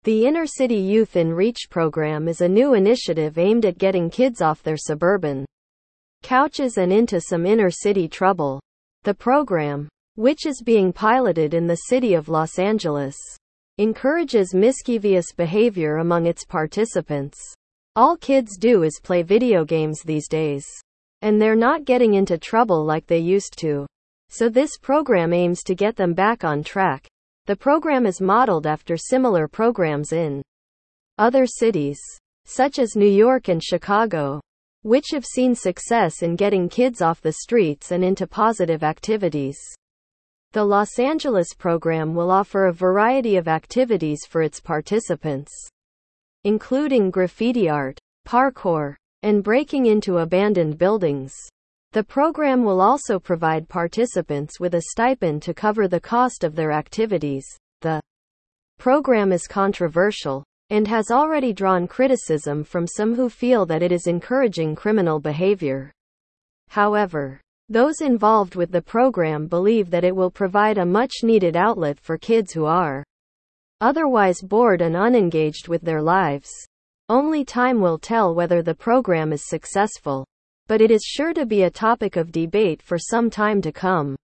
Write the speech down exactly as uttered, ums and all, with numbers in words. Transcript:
The Inner City Youth in Reach program is a new initiative aimed at getting kids off their suburban couches and into some inner city trouble. The program, which is being piloted in the city of Los Angeles, encourages mischievous behavior among its participants. All kids do is play video games these days, and they're not getting into trouble like they used to. So this program aims to get them back on track. The program is modeled after similar programs in other cities, such as New York and Chicago, which have seen success in getting kids off the streets and into positive activities. The Los Angeles program will offer a variety of activities for its participants, including graffiti art, parkour, and breaking into abandoned buildings. The program will also provide participants with a stipend to cover the cost of their activities. The program is controversial and has already drawn criticism from some who feel that it is encouraging criminal behavior. However, those involved with the program believe that it will provide a much-needed outlet for kids who are otherwise bored and unengaged with their lives. Only time will tell whether the program is successful, but it is sure to be a topic of debate for some time to come.